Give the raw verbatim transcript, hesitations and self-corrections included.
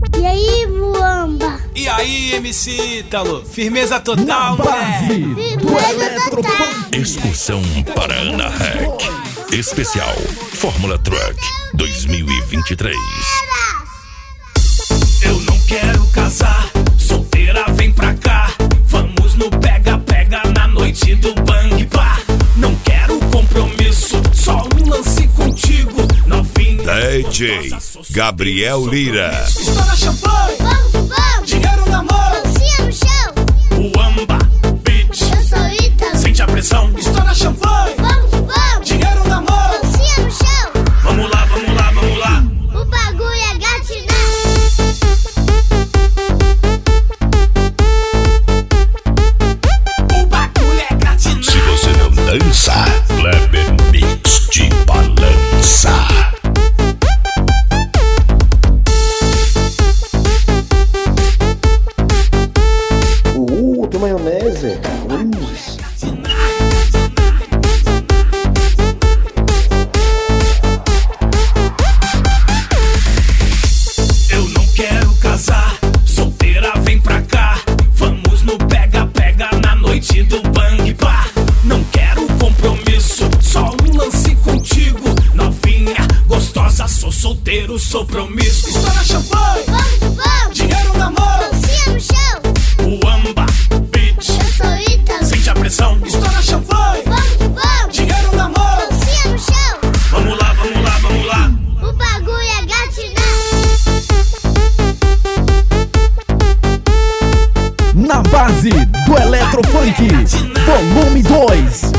E aí, Muamba? E aí, M C Ítalo? Firmeza total, Na base né? do Eletropunk. Excursão para Ana Rec. Especial Fórmula Truck dois mil e vinte e três. Eu não quero casar, solteira vem pra cá. Vamos no pega-pega na noite do Bang Bar. Não quero compromisso, só um lance contigo, novinha. D J Gabriel Lira. Estoura champanhe, Vamos que vamos! dinheiro na mão. Dancinha no chão! Uamba, bitch, Eu sou Ítalo! sente a pressão. Estoura champanhe, Vamos que vamos! dinheiro na mão. Dancinha no chão! Vamos lá, vamos lá, vamos lá. O bagulho é gatinar! O bagulho é gratinar. Se você não dança, Kleber Mix te balança. Uh, tem maionese. Uh. Eu não quero casar, solteira vem pra cá. Vamos no pega-pega na noite do Bang Bar. Não quero compromisso, só um lance contigo, novinha, gostosa. Sou solteiro, sou promíscuo. Estoura champanhe, Vamos que vamos! dinheiro na mão. Dancinha no chão! Uamba, bitch, Eu sou Ítalo! sente a pressão. Estoura champanhe, Vamos que vamos! dinheiro na mão. Dancinha no chão! Vamos lá, vamos lá, vamos lá. O bagulho é gatinar! Na base do Eletropunk, volume dois.